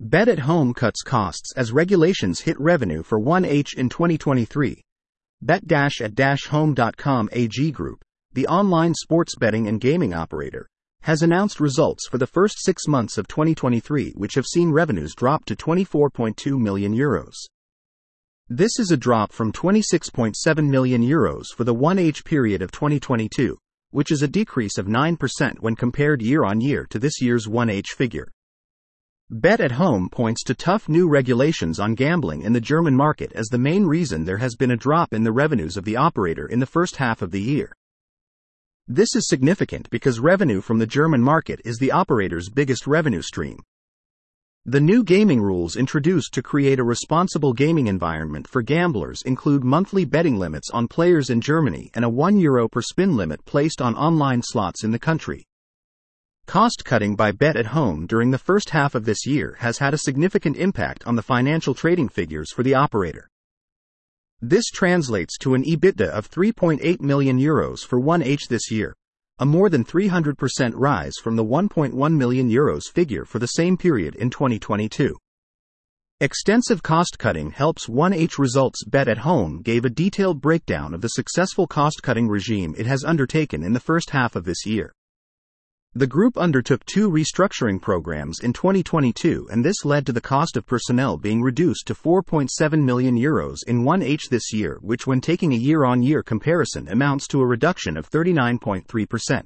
Bet at Home cuts costs as regulations hit revenue for 1H in 2023. Bet-at-home.com AG Group, the online sports betting and gaming operator, has announced results for the first 6 months of 2023, which have seen revenues drop to €24.2 million. This is a drop from €26.7 million for the 1H period of 2022, which is a decrease of 9% when compared year-on-year to this year's 1H figure. Bet at Home points to tough new regulations on gambling in the German market as the main reason there has been a drop in the revenues of the operator in the first half of the year. This is significant because revenue from the German market is the operator's biggest revenue stream. The new gaming rules introduced to create a responsible gaming environment for gamblers include monthly betting limits on players in Germany and a €1 per spin limit placed on online slots in the country. Cost cutting by Bet at Home during the first half of this year has had a significant impact on the financial trading figures for the operator. This translates to an EBITDA of €3.8 million for 1H this year, a more than 300% rise from the €1.1 million figure for the same period in 2022. Extensive cost cutting helps 1H results. Bet at Home gave a detailed breakdown of the successful cost cutting regime it has undertaken in the first half of this year. The group undertook 2 restructuring programs in 2022, and this led to the cost of personnel being reduced to €4.7 million in 1H this year, which when taking a year-on-year comparison amounts to a reduction of 39.3%.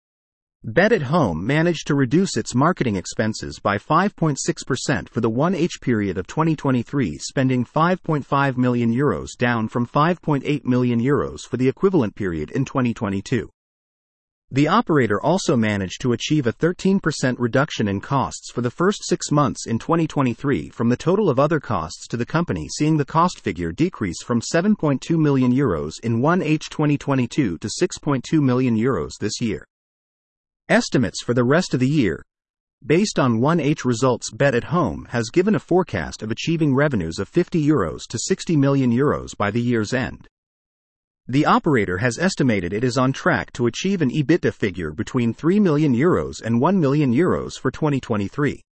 Bet at Home managed to reduce its marketing expenses by 5.6% for the 1H period of 2023, spending €5.5 million down from €5.8 million for the equivalent period in 2022. The operator also managed to achieve a 13% reduction in costs for the first 6 months in 2023 from the total of other costs to the company, seeing the cost figure decrease from €7.2 million in 1H 2022 to €6.2 million this year. Estimates for the rest of the year. Based on 1H results, Bet at Home has given a forecast of achieving revenues of €50 to €60 million by the year's end. The operator has estimated it is on track to achieve an EBITDA figure between €3 million and €1 million for 2023.